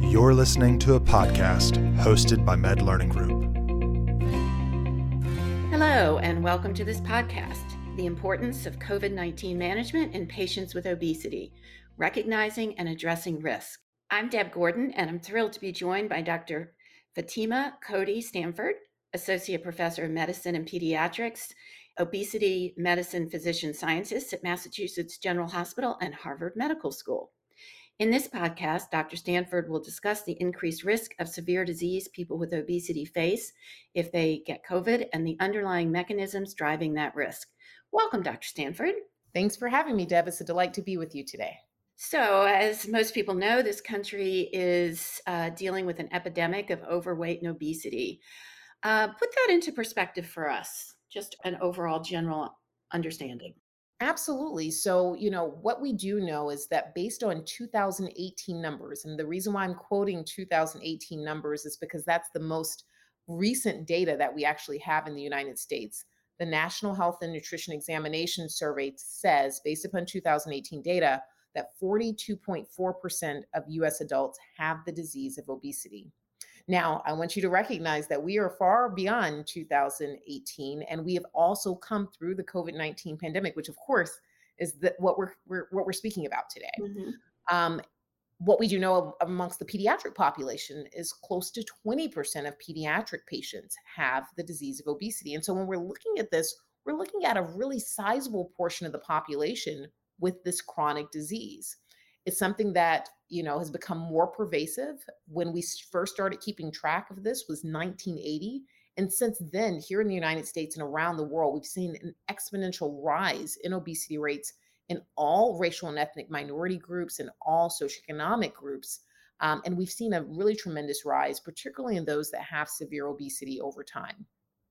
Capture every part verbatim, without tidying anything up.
You're listening to a podcast hosted by Med Learning Group. Hello, and welcome to this podcast, The Importance of COVID nineteen Management in Patients with Obesity, Recognizing and Addressing Risk. I'm Deb Gordon, and I'm thrilled to be joined by Doctor Fatima Cody Stanford, Associate Professor of Medicine and Pediatrics, Obesity Medicine Physician Scientist at Massachusetts General Hospital and Harvard Medical School. In this podcast, Doctor Stanford will discuss the increased risk of severe disease people with obesity face if they get COVID and the underlying mechanisms driving that risk. Welcome, Doctor Stanford. Thanks for having me, Deb. It's a delight to be with you today. So, as most people know, this country is uh, dealing with an epidemic of overweight and obesity. Uh, put that into perspective for us, just an overall general understanding. Absolutely. So, you know, what we do know is that based on two thousand eighteen numbers, and the reason why I'm quoting two thousand eighteen numbers is because that's the most recent data that we actually have in the United States. The National Health and Nutrition Examination Survey says, based upon two thousand eighteen data, that forty-two point four percent of U S adults have the disease of obesity. Now, I want you to recognize that we are far beyond two thousand eighteen, and we have also come through the COVID nineteen pandemic, which, of course, is the, what we're, we're what we're speaking about today. Mm-hmm. Um, what we do know amongst the pediatric population is close to twenty percent of pediatric patients have the disease of obesity. And so when we're looking at this, we're looking at a really sizable portion of the population with this chronic disease. It's something that, you know, has become more pervasive. When we first started keeping track of this was nineteen eighty. And since then, here in the United States and around the world, we've seen an exponential rise in obesity rates in all racial and ethnic minority groups and all socioeconomic groups. Um, and we've seen a really tremendous rise, particularly in those that have severe obesity over time.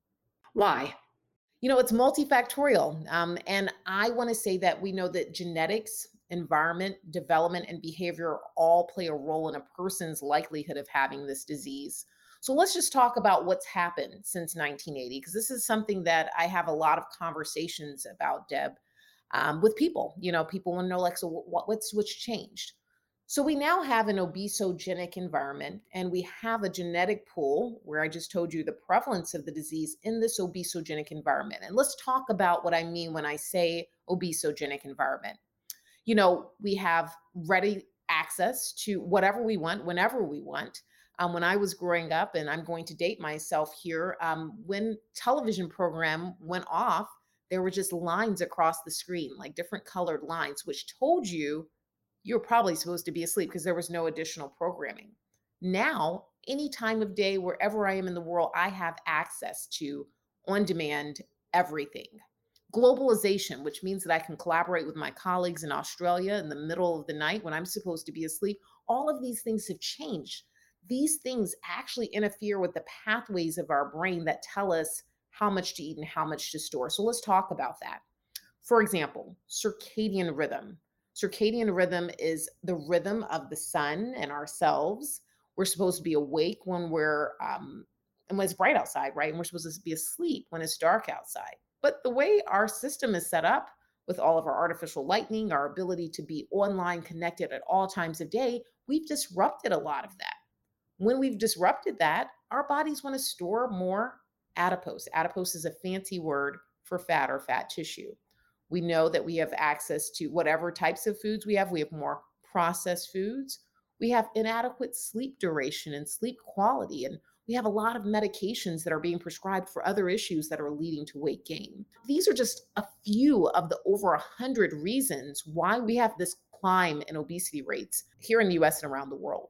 Why? You know, it's multifactorial. Um, and I want to say that we know that genetics, environment, development, and behavior all play a role in a person's likelihood of having this disease. So let's just talk about what's happened since nineteen eighty, because this is something that I have a lot of conversations about, Deb, um, with people. You know, people want to know, like, so what, what's what's changed? So we now have an obesogenic environment, and we have a genetic pool where I just told you the prevalence of the disease in this obesogenic environment. And let's talk about what I mean when I say obesogenic environment. You know, we have ready access to whatever we want, whenever we want. Um, when I was growing up, and I'm going to date myself here, um, when television program went off, there were just lines across the screen, like different colored lines, which told you you're probably supposed to be asleep because there was no additional programming. Now, any time of day, wherever I am in the world, I have access to on-demand everything. Globalization, which means that I can collaborate with my colleagues in Australia in the middle of the night when I'm supposed to be asleep. All of these things have changed. These things actually interfere with the pathways of our brain that tell us how much to eat and how much to store. So let's talk about that. For example, circadian rhythm. Circadian rhythm is the rhythm of the sun and ourselves. We're supposed to be awake when we're um, and when it's bright outside, right? And we're supposed to be asleep when it's dark outside. But the way our system is set up with all of our artificial lighting, our ability to be online connected at all times of day, we've disrupted a lot of that. When we've disrupted that, our bodies want to store more adipose. Adipose is a fancy word for fat or fat tissue. We know that we have access to whatever types of foods we have. We have more processed foods. We have inadequate sleep duration and sleep quality. And we have a lot of medications that are being prescribed for other issues that are leading to weight gain. These are just a few of the over one hundred reasons why we have this climb in obesity rates here in the U S and around the world.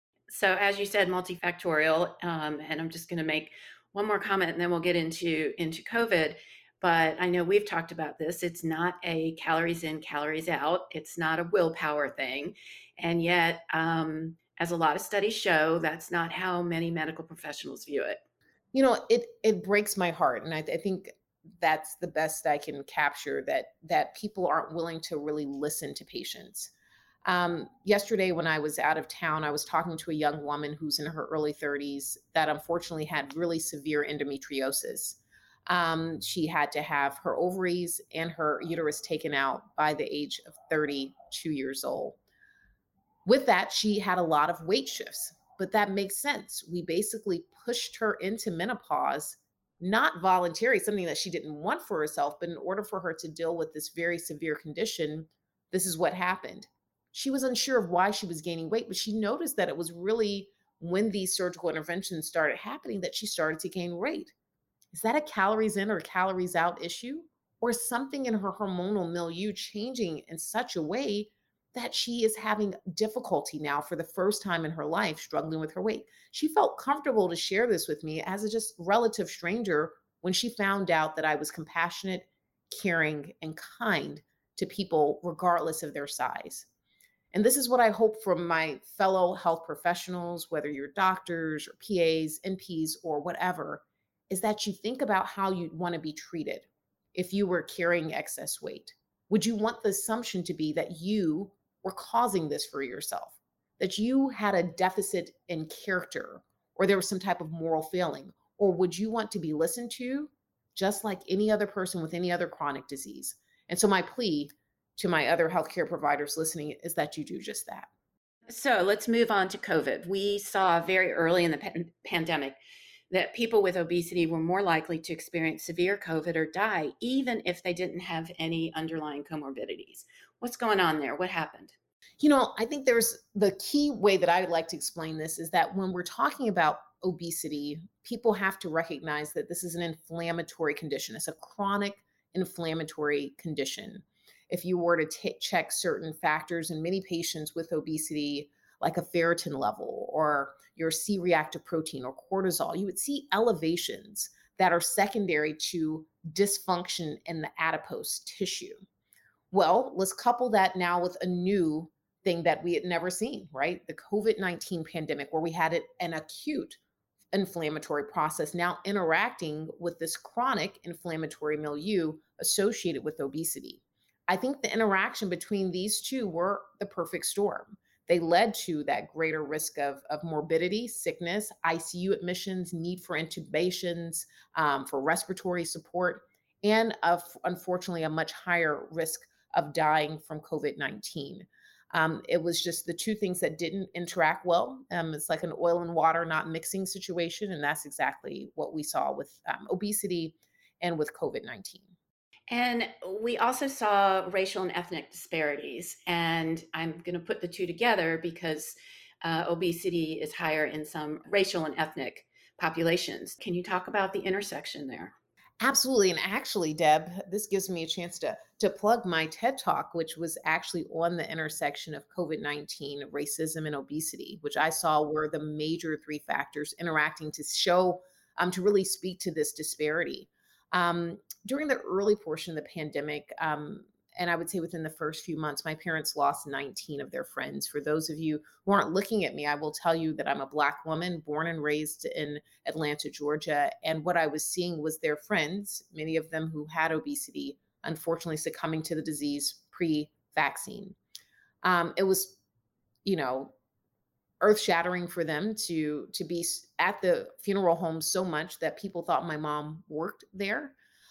So as you said, multifactorial, um, and I'm just going to make one more comment and then we'll get into, into COVID. But I know we've talked about this. It's not a calories in, calories out. It's not a willpower thing. And yet, um, as a lot of studies show, that's not how many medical professionals view it. You know, it it breaks my heart. And I, I think that's the best I can capture, that that people aren't willing to really listen to patients. Um, yesterday, when I was out of town, I was talking to a young woman who's in her early thirties that unfortunately had really severe endometriosis. Um, she had to have her ovaries and her uterus taken out by the age of thirty-two years old. With that, she had a lot of weight shifts, but that makes sense. We basically pushed her into menopause, not voluntary, something that she didn't want for herself, but in order for her to deal with this very severe condition, this is what happened. She was unsure of why she was gaining weight, but she noticed that it was really when these surgical interventions started happening that she started to gain weight. Is that a calories in or calories out issue? Or something in her hormonal milieu changing in such a way that she is having difficulty now for the first time in her life struggling with her weight? She felt comfortable to share this with me as a just relative stranger when she found out that I was compassionate, caring, and kind to people regardless of their size. And this is what I hope from my fellow health professionals, whether you're doctors or P As, N Ps, or whatever, is that you think about how you'd want to be treated if you were carrying excess weight. Would you want the assumption to be that you were causing this for yourself, that you had a deficit in character, or there was some type of moral failing? Or would you want to be listened to just like any other person with any other chronic disease? And so, my plea to my other healthcare providers listening is that you do just that. So let's move on to COVID. We saw very early in the pan- pandemic that people with obesity were more likely to experience severe COVID or die, even if they didn't have any underlying comorbidities. What's going on there? What happened? You know, I think there's the key way that I like to explain this is that when we're talking about obesity, people have to recognize that this is an inflammatory condition. It's a chronic inflammatory condition. If you were to t- check certain factors in many patients with obesity, like a ferritin level or your C reactive protein or cortisol, you would see elevations that are secondary to dysfunction in the adipose tissue. Well, let's couple that now with a new thing that we had never seen, right? The COVID nineteen pandemic, where we had it, an acute inflammatory process now interacting with this chronic inflammatory milieu associated with obesity. I think the interaction between these two were the perfect storm. They led to that greater risk of, of morbidity, sickness, I C U admissions, need for intubations, um, for respiratory support, and of, unfortunately, a much higher risk of dying from COVID nineteen. Um, it was just the two things that didn't interact well. Um, it's like an oil and water not mixing situation. And that's exactly what we saw with um, obesity and with COVID nineteen. And we also saw racial and ethnic disparities. And I'm going to put the two together because uh, obesity is higher in some racial and ethnic populations. Can you talk about the intersection there? Absolutely. And actually, Deb, this gives me a chance to, to plug my TED Talk, which was actually on the intersection of COVID nineteen, racism, and obesity, which I saw were the major three factors interacting to show, um, to really speak to this disparity. Um, during the early portion of the pandemic, um, and I would say within the first few months, my parents lost nineteen of their friends. For those of you who aren't looking at me, I will tell you that I'm a Black woman born and raised in Atlanta, Georgia. And what I was seeing was their friends, many of them who had obesity, unfortunately succumbing to the disease pre-vaccine. Um, it was, you know, earth shattering for them to to be s- at the funeral home so much that people thought my mom worked there.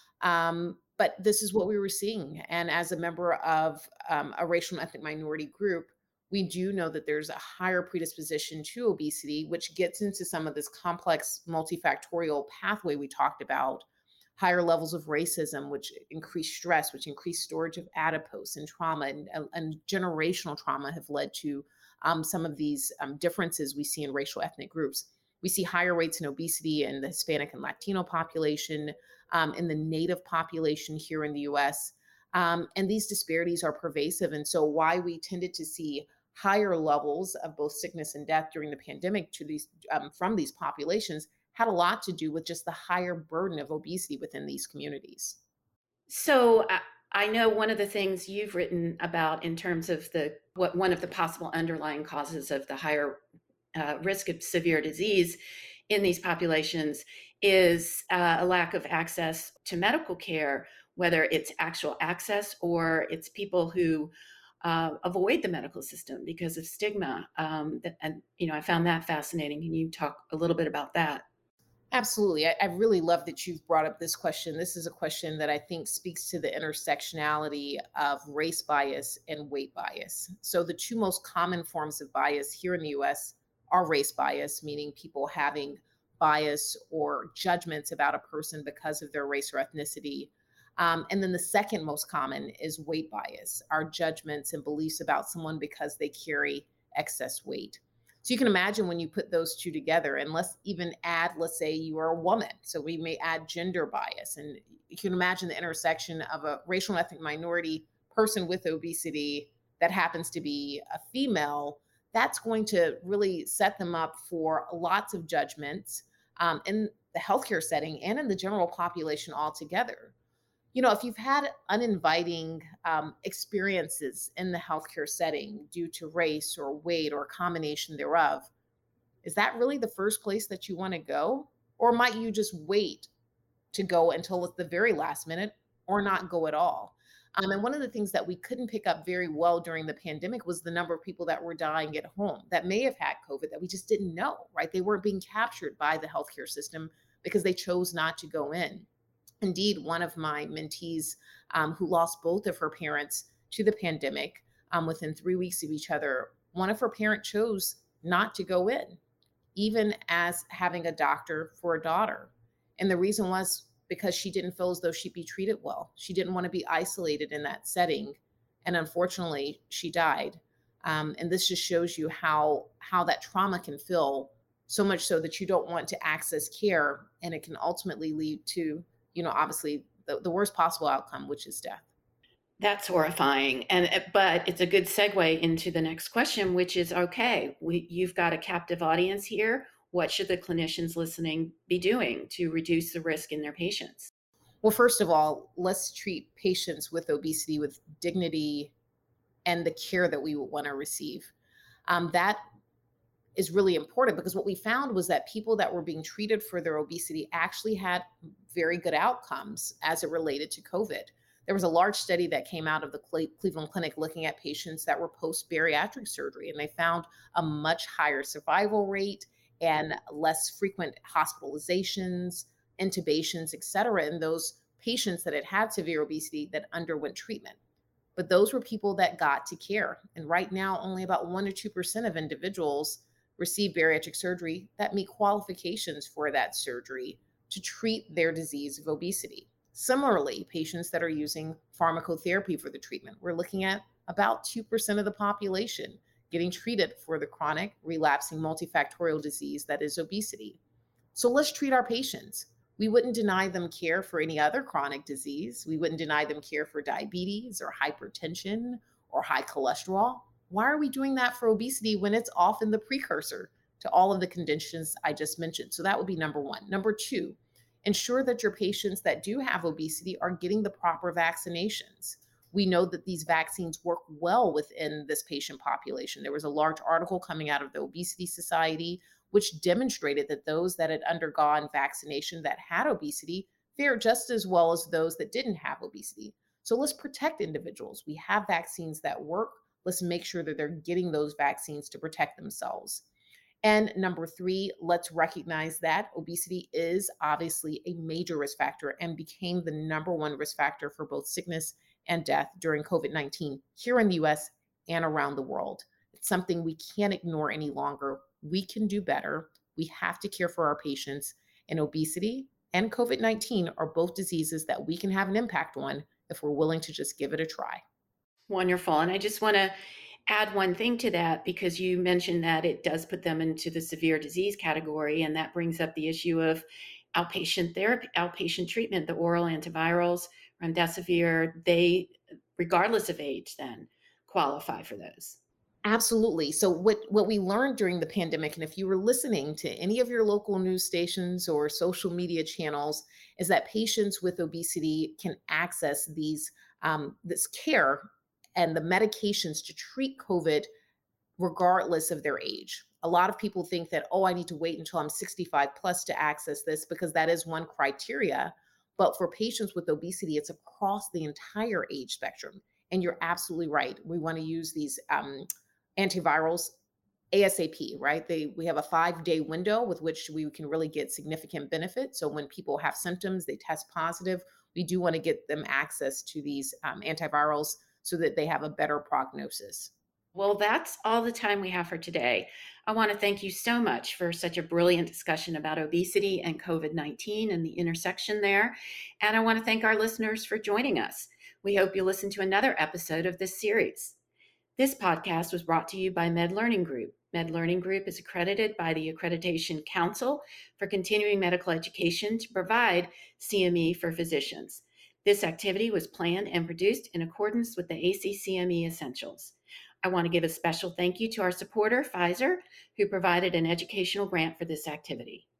Um, but this is what we were seeing. And as a member of um, a racial and ethnic minority group, we do know that there's a higher predisposition to obesity, which gets into some of this complex multifactorial pathway we talked about. Higher levels of racism, which increase stress, which increase storage of adipose and trauma, and, and generational trauma have led to um, some of these um, differences we see in racial ethnic groups. We see higher rates in obesity in the Hispanic and Latino population, um, in the Native population here in the U S. Um, and these disparities are pervasive. And so why we tended to see higher levels of both sickness and death during the pandemic to these um, from these populations had a lot to do with just the higher burden of obesity within these communities. So I, I know one of the things you've written about in terms of the what one of the possible underlying causes of the higher uh, risk of severe disease in these populations is uh, a lack of access to medical care, whether it's actual access or it's people who uh, avoid the medical system because of stigma. Um, that, and you know, I found that fascinating. Can you talk a little bit about that? Absolutely. I, I really love that you've brought up this question. This is a question that I think speaks to the intersectionality of race bias and weight bias. So, the two most common forms of bias here in the U S are race bias, meaning people having bias or judgments about a person because of their race or ethnicity. Um, and then the second most common is weight bias, our judgments and beliefs about someone because they carry excess weight. So you can imagine when you put those two together, and let's even add, let's say you are a woman. So we may add gender bias. And you can imagine the intersection of a racial and ethnic minority person with obesity that happens to be a female. That's going to really set them up for lots of judgments um, in the healthcare setting and in the general population altogether. You know, if you've had uninviting um, experiences in the healthcare setting due to race or weight or a combination thereof, is that really the first place that you want to go? Or might you just wait to go until it's the very last minute or not go at all? Um, and one of the things that we couldn't pick up very well during the pandemic was the number of people that were dying at home that may have had COVID that we just didn't know, right? They weren't being captured by the healthcare system because they chose not to go in. Indeed, one of my mentees um, who lost both of her parents to the pandemic um, within three weeks of each other, one of her parents chose not to go in, even as having a doctor for a daughter. And the reason was because she didn't feel as though she'd be treated well. She didn't want to be isolated in that setting. And unfortunately, she died. Um, and this just shows you how, how that trauma can feel, so much so that you don't want to access care. And it can ultimately lead to, you know, obviously the, the worst possible outcome, which is death. That's horrifying. And uh, but it's a good segue into the next question, which is okay, we, you've got a captive audience here. What should the clinicians listening be doing to reduce the risk in their patients? Well, first of all, let's treat patients with obesity with dignity and the care that we would want to receive. Um, that is really important because what we found was that people that were being treated for their obesity actually had very good outcomes as it related to COVID. There was a large study that came out of the Cleveland Clinic looking at patients that were post bariatric surgery, and they found a much higher survival rate and less frequent hospitalizations, intubations, et cetera, in those patients that had had severe obesity that underwent treatment. But those were people that got to care. And right now, only about one or two percent of individuals receive bariatric surgery that meet qualifications for that surgery to treat their disease of obesity. Similarly, patients that are using pharmacotherapy for the treatment, we're looking at about two percent of the population getting treated for the chronic relapsing multifactorial disease that is obesity. So let's treat our patients. We wouldn't deny them care for any other chronic disease. We wouldn't deny them care for diabetes or hypertension or high cholesterol. Why are we doing that for obesity when it's often the precursor to all of the conditions I just mentioned? So that would be number one. Number two, ensure that your patients that do have obesity are getting the proper vaccinations. We know that these vaccines work well within this patient population. There was a large article coming out of the Obesity Society, which demonstrated that those that had undergone vaccination that had obesity fared just as well as those that didn't have obesity. So let's protect individuals. We have vaccines that work. Let's make sure that they're getting those vaccines to protect themselves. And number three, let's recognize that obesity is obviously a major risk factor and became the number one risk factor for both sickness and death during COVID nineteen here in the U S and around the world. It's something we can't ignore any longer. We can do better. We have to care for our patients. And obesity and COVID nineteen are both diseases that we can have an impact on if we're willing to just give it a try. Wonderful. And I just want to add one thing to that, because you mentioned that it does put them into the severe disease category. And that brings up the issue of outpatient therapy, outpatient treatment, the oral antivirals, remdesivir, they, regardless of age, then qualify for those. Absolutely. So what what we learned during the pandemic, and if you were listening to any of your local news stations or social media channels, is that patients with obesity can access these um, this care and the medications to treat COVID regardless of their age. A lot of people think that, oh, I need to wait until I'm sixty-five plus to access this because that is one criteria. But for patients with obesity, it's across the entire age spectrum. And you're absolutely right. We want to use these um, antivirals ASAP, right? They we have a five-day window with which we can really get significant benefit. So when people have symptoms, they test positive, we do want to get them access to these um, antivirals so that they have a better prognosis. Well, that's all the time we have for today. I want to thank you so much for such a brilliant discussion about obesity and COVID nineteen and the intersection there. And I want to thank our listeners for joining us. We hope you listen to another episode of this series. This podcast was brought to you by Med Learning Group. Med Learning Group is accredited by the Accreditation Council for Continuing Medical Education to provide C M E for physicians. This activity was planned and produced in accordance with the A C C M E Essentials. I want to give a special thank you to our supporter, Pfizer, who provided an educational grant for this activity.